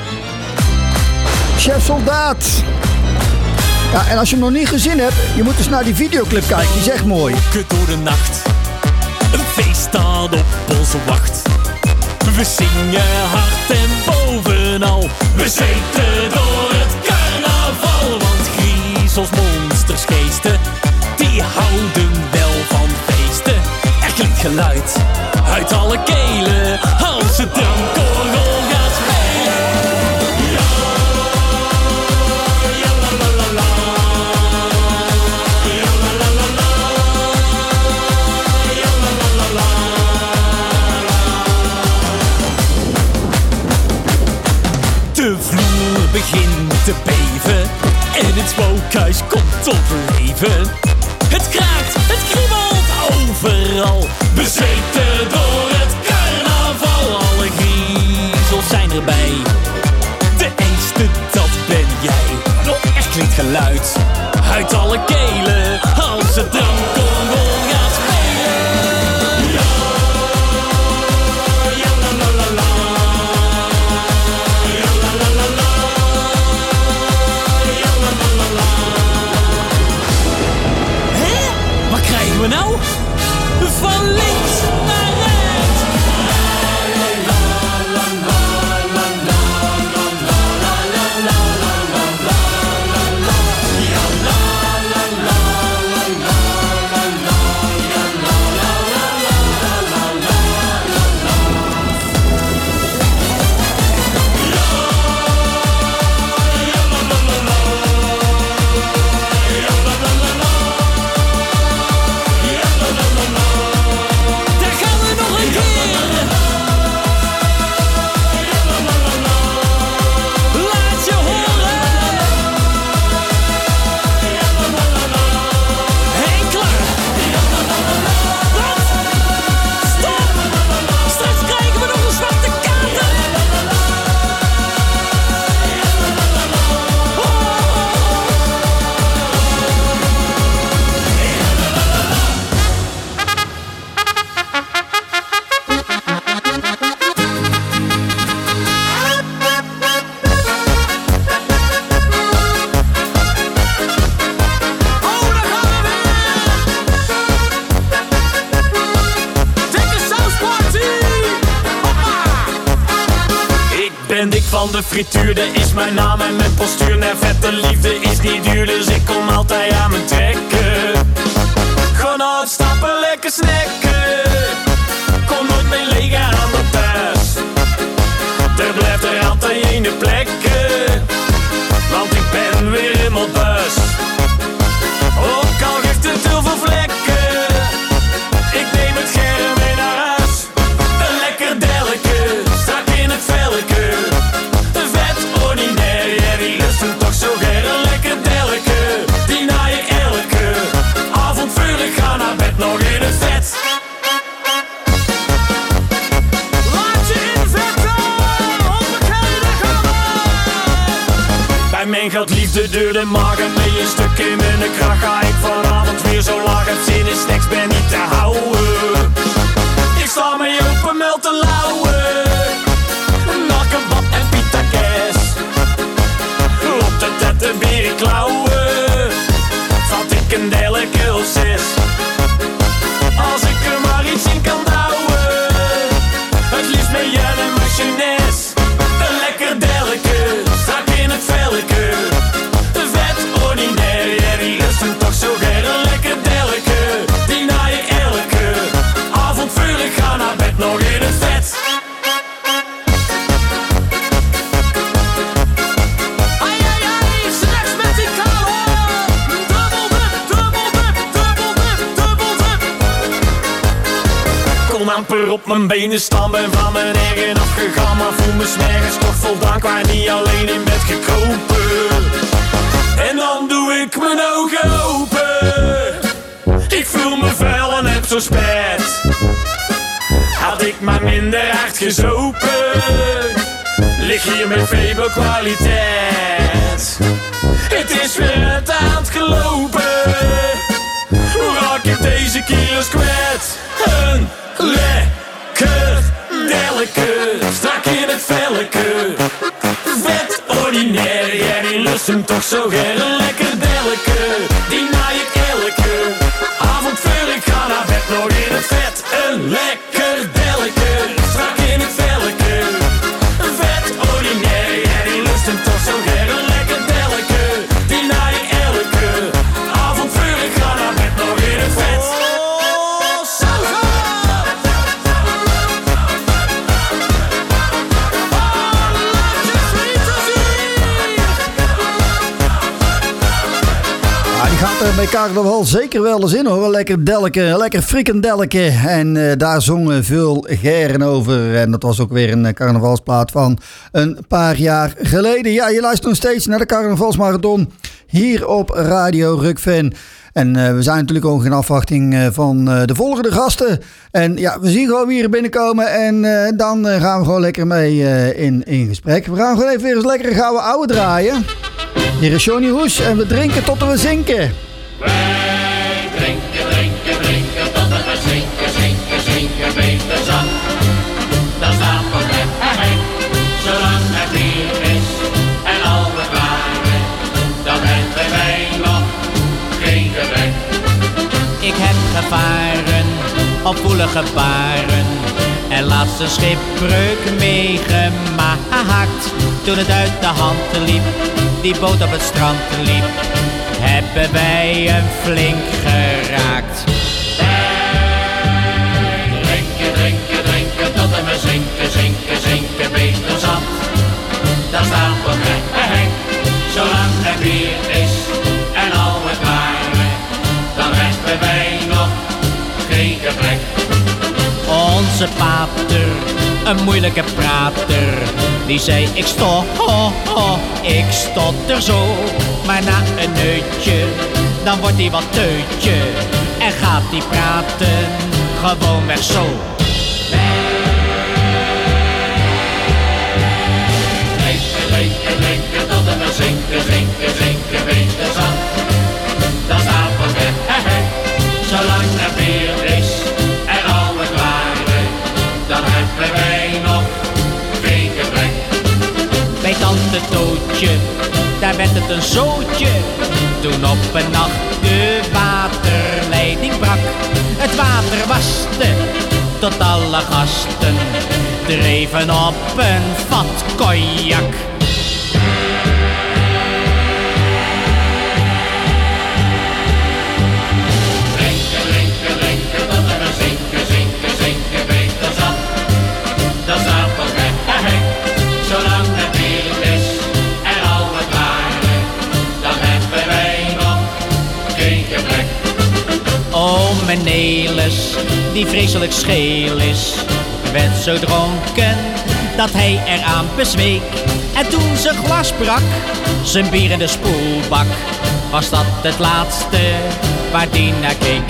Chef Soldaat. Ja, en als je hem nog niet gezien hebt, je moet eens naar die videoclip kijken. Die is echt mooi. Door de nacht, een feest staat op onze wacht. We zingen hard en bovenal, we zweten door het carnaval. Want griezels, monsters, geesten, die houden wel van feesten. Er klinkt geluid uit alle kelen als het drankorgel gaat spelen. De vloer begint te beven en het spookhuis komt tot leven. Het kraakt, het kriebelt overal, bezweten door het carnaval. Alle griezels zijn erbij, de engste dat ben jij. Er klinkt geluid de frituurde is mijn naam en mijn postuur. Nee, vette liefde is niet duur, dus ik kom altijd aan mijn trekken. Gewoon uitstappen, lekker snacken. Kom nooit meer leeg aan de thuis. Er blijft er altijd één plekken, want ik ben weer helemaal buis. Ook al geeft het heel veel vlekken, ik neem het scherm mee naar huis. Een lekker delleke, strak in het velleke. Een vet ordinair, ja die lust hem toch zo ger. Een lekker delleke, die na je elke avond vurig ga naar bed nog in het vet. Laat je invetten, onbekende gannen. Bij mijn geld liefde door de magen, mee een stuk in mijn kracht. Ga ik vanavond weer zo laag, het zin in snacks ben niet te houden. Ik sta mee open meld te lauwen. Naar kebab en pita kaas. Op de tette beren klauwen. Vat ik een delijke of zes. Als ik er maar iets in kan douwen. Het liefst met jam en mayonaise. Een lekker delijke, strak in het velleke. Een vet ordinair, ja die lust hem toch zo ger. Een lekker delijke, die na je elke avond vurig ga naar bed nog in het vet. Ai ai ai, snacks met die kale. Dubbel dip, dubbel dip, dubbel dip, dubbel dip. Kon amper op mijn benen staan, ben van mijn eigen afgegaan. Maar voel me 's nergens toch voldaan, ik word niet alleen in bed gekropen. En dan doe ik mijn ogen open. Ik voel me vuil en heb zo spijt. Had ik maar minder hard gezopen, lig hier met febelkwaliteit. Het is weer uit aan het gelopen. Hoe raak ik deze kilo's kwijt? Een lekker delleke, strak in het velleke. Vet ordinair, ja die lust hem toch zo ger. Een lekker delleke, die na je elke avond vurig ga naar bed nog in het vet. Een lekker delleke, strak in het velleke. Vet ordinair, ja die lust hem toch zo ger. Een lekker delleke, die na je elke avond vurig ga naar bed nog in het vet. Oh, salsa! Ah, die gaat er bij carnaval zeker wel eens in hoor. Een lekker delleke, een lekker frikandelleke. En uh, daar zongen veel Geren over. En dat was ook weer een uh, carnavalsplaat van een paar jaar geleden. Ja, je luistert nog steeds naar de carnavalsmarathon hier op Radio Rukven. En uh, we zijn natuurlijk ook in afwachting uh, van uh, de volgende gasten. En ja, we zien gewoon wie er binnenkomen. En uh, dan uh, gaan we gewoon lekker mee uh, in, in gesprek. We gaan gewoon even weer eens lekker gouden ouwe draaien. Hier is Johnny Hoes en we drinken tot we zinken. Wij drinken, drinken, drinken tot we zinken, zinken, zinken, beter zat. Dan staan we met hem, zolang het bier is en al we waren, dan hebben wij nog geen gebrek. Ik heb gevaren op woelige baren en laatst een schipbreuk meegemaakt. Toen het uit de hand liep, die boot op het strand liep, hebben wij een flink geraakt. Wij drinken, drinken, drinken tot we zinken, zinken, zinken, beter zat. Dan staan we met hem, zolang het bier is en al het waren, dan hebben wij nog geen gebrek. Onze pater, een moeilijke prater, die zei ik sto, ho, ho, ik stotter zo. Maar na een neutje, dan wordt hij wat teutje en gaat hij praten gewoon weg zo. Drinken, drinken, drinken tot we zinken, zinken, zinken, beter zat. Dan staan we met hem, zolang er bier is en al het waren, dan hebben wij nog geen gebrek. Bij tante Tootje, daar werd het een zootje. Toen op een nacht de waterleiding brak. Het water waste tot alle gasten dreven op een vat cognac. Drinken, drinken, drinken, tot en we zinken, zinken, zinken, beter zat. Dat staat wel gek, gek, zolang het bier is en al wat waarde, dan hebben wij nog geen gebrek. Oh, mijn Nelis, die vreselijk scheel is, werd zo dronken dat hij eraan bezweek. En toen zijn glas brak, zijn bier in de spoelbak, was dat het laatste waar die naar keek.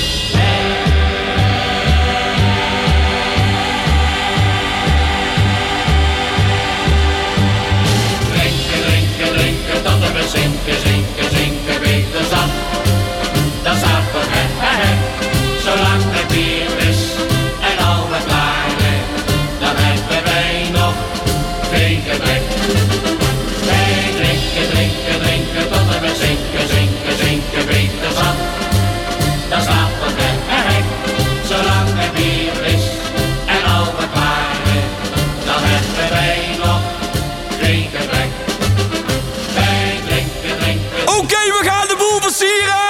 Drinken, drinken, drinken, tot we zinken, zinken, zinken, beter zat. Dat staat voor het hek, zolang het bier is en al wat waarde, dan hebben wij nog geen gebrek. Wij drinken, drinken, drinken, tot we zinken, zinken, zinken, beter zat. Dat staat voor het hek, zolang het bier is en al wat waarde, dan hebben wij nog geen gebrek. Wij drinken, drinken. Oké, okay, we gaan de boel versieren!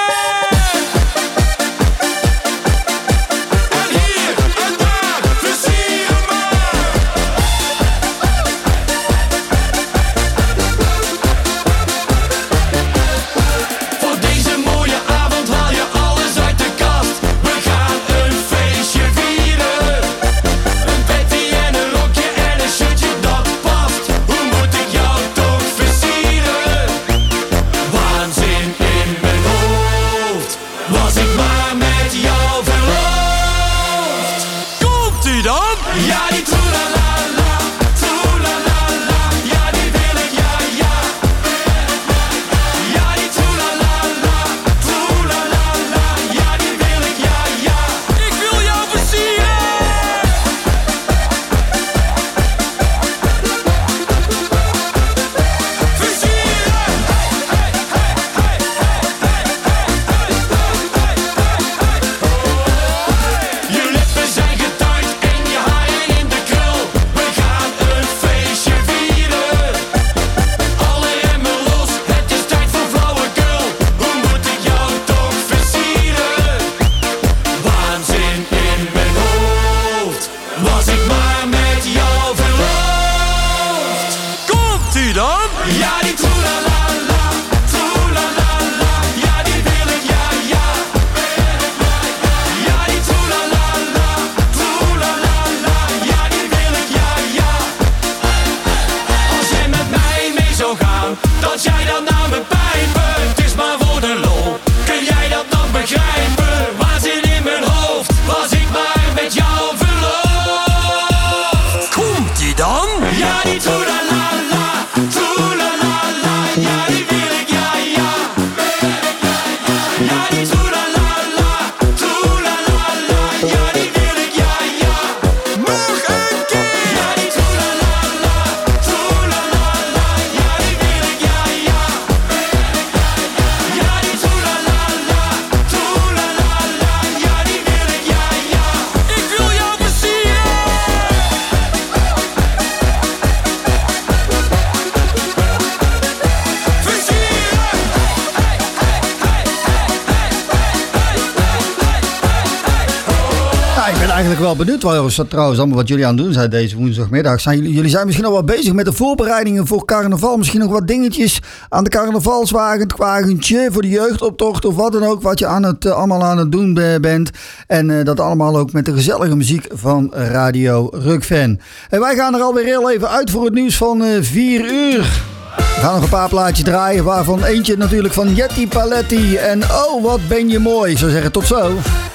Wel benieuwd waar dat trouwens allemaal wat jullie aan het doen zijn deze woensdagmiddag. Zijn jullie, jullie zijn misschien al wel bezig met de voorbereidingen voor carnaval. Misschien nog wat dingetjes aan de carnavalswagentje voor de jeugdoptocht of wat dan ook. Wat je aan het, uh, allemaal aan het doen be- bent. En uh, dat allemaal ook met de gezellige muziek van Radio Rukfan. En wij gaan er alweer heel even uit voor het nieuws van uh, vier uur. We gaan nog een paar plaatjes draaien, waarvan eentje natuurlijk van Jetty Paletti. En oh, wat ben je mooi. Ik zou zeggen, tot zo.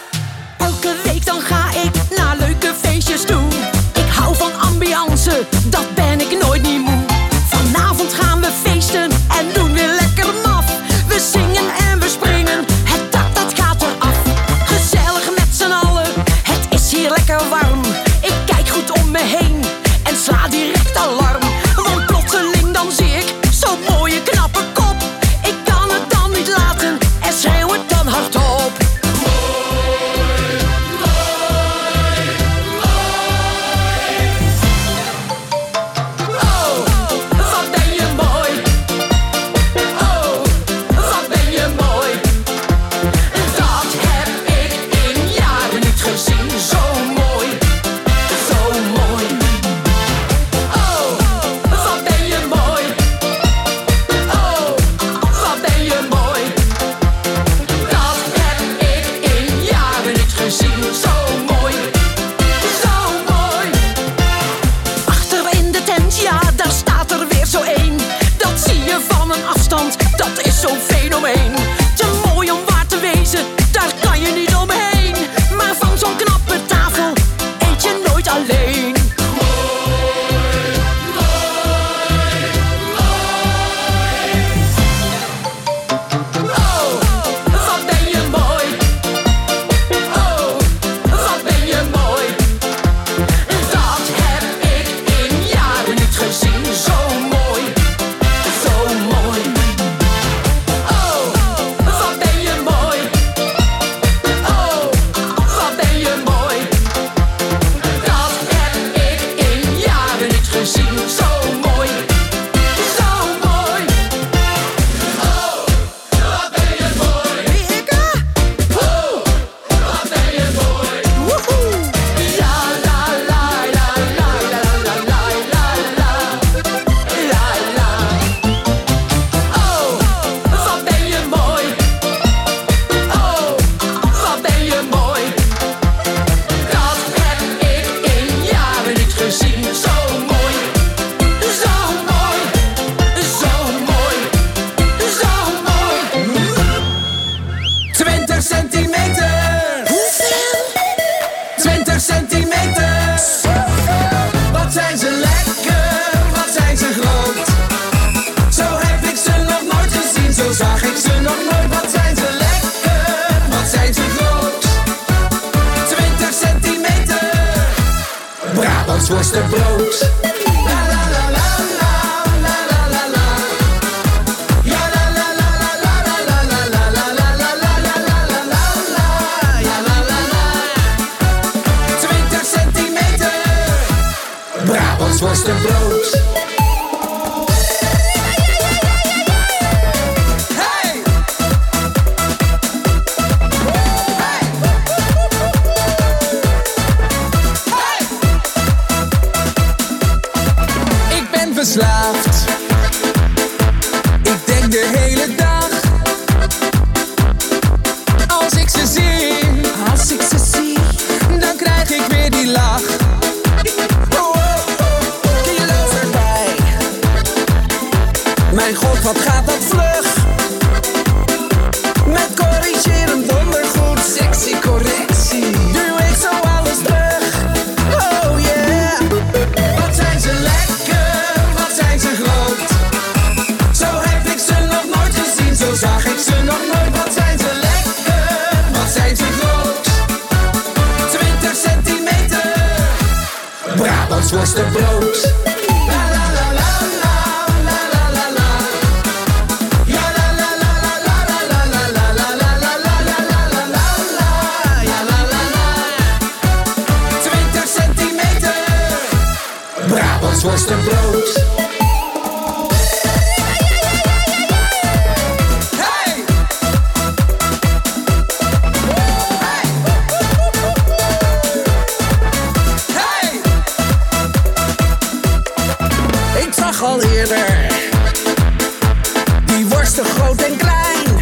Elke week dan ga ik naar leuke feestjes toe. Ik hou van ambiance, dat ben ik nooit niet moe. Vanavond gaan we feesten en doen weer lekker maf. We zingen en we springen, het dak dat gaat eraf. Gezellig met z'n allen, het is hier lekker warm. Ik kijk goed om me heen en sla direct alarm. Want plotseling dan zie ik zo'n mooie knappe kop. Ik kan het dan niet laten en schreeuw het dan hardop. worstenbrood. La la la la la la la la la. Ja la la la la la la la la la la la la la la la la la. Ja la la la. twintig centimeter. Brabants worstenbrood. Verslaafd. Ik denk de hele dag. Als ik ze zie, als ik ze zie, dan krijg ik weer die lach. Oh, oh, oh, die loopt erbij. Mijn god, wat gaat dat vlug? Met corrigerend ondergoed, sexy correctie. Duw ik zo alles terug. Oh yeah. Wat zijn ze lekker? Zijn ze groot? Zo heb ik ze nog nooit gezien, zo zag ik ze nog nooit. Wat zijn ze lekker, wat zijn ze groot? twintig centimeter. Brabants worstenbrood. La la la la la la la la la. Ja la la la la la la la la la la la la la la la la la. Ja la la la. twintig centimeter. Brabants worstenbrood. Al eerder die worsten groot en klein.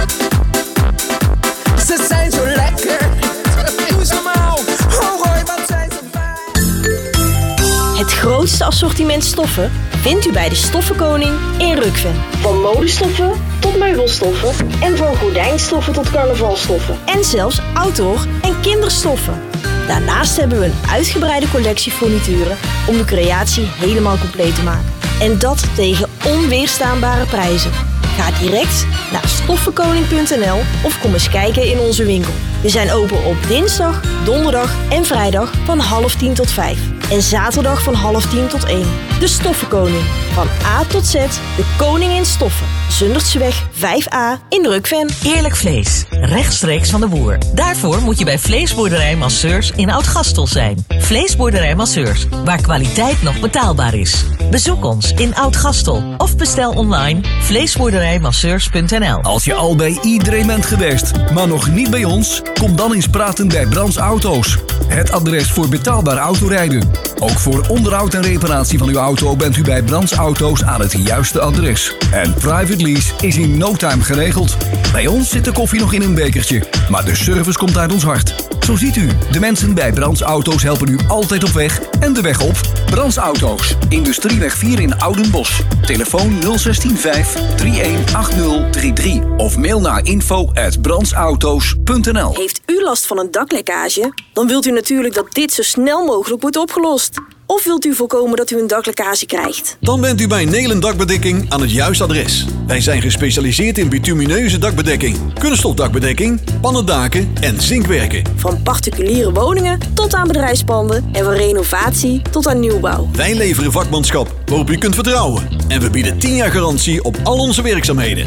Ze zijn zo lekker. Doe ze maar op. Oh Roy, wat zijn ze fijn. Het grootste assortiment stoffen vindt u bij de Stoffenkoning in Rukven. Van modestoffen tot meubelstoffen en van gordijnstoffen tot carnavalstoffen. En zelfs outdoor en kinderstoffen. Daarnaast hebben we een uitgebreide collectie furnituren om de creatie helemaal compleet te maken. En dat tegen onweerstaanbare prijzen. Ga direct naar stoffenkoning punt n l of kom eens kijken in onze winkel. We zijn open op dinsdag, donderdag en vrijdag van half tien tot vijf. En zaterdag van half tien tot één. De Stoffenkoning. Van A tot Z, de koning in stoffen. Zundertseweg vijf a in Rukven. Eerlijk vlees, rechtstreeks van de boer. Daarvoor moet je bij Vleesboerderij Masseurs in Oud-Gastel zijn. Vleesboerderij Masseurs, waar kwaliteit nog betaalbaar is. Bezoek ons in Oud-Gastel of bestel online vleesboerderijmasseurs punt n l. Als je al bij iedereen bent geweest, maar nog niet bij ons, kom dan eens praten bij Brands Auto's. Het adres voor betaalbaar autorijden. Ook voor onderhoud en reparatie van uw auto bent u bij Brands Auto's aan het juiste adres. En private lease is in no time geregeld. Bij ons zit de koffie nog in een bekertje, maar de service komt uit ons hart. Zo ziet u, de mensen bij Brands Auto's helpen u altijd op weg en de weg op. Brands Auto's, Industrieweg vier in Oudenbosch. Telefoon nul een zes vijf drie een acht nul drie drie of mail naar info at brandsauto's punt n l. Heeft u last van een daklekkage? Dan wilt u natuurlijk dat dit zo snel mogelijk wordt opgelost. Of wilt u voorkomen dat u een daklekkage krijgt? Dan bent u bij Nelen Dakbedekking aan het juiste adres. Wij zijn gespecialiseerd in bitumineuze dakbedekking, kunststofdakbedekking, pannendaken en zinkwerken. Van particuliere woningen tot aan bedrijfspanden en van renovatie tot aan nieuwbouw. Wij leveren vakmanschap waarop u kunt vertrouwen. En we bieden tien jaar garantie op al onze werkzaamheden.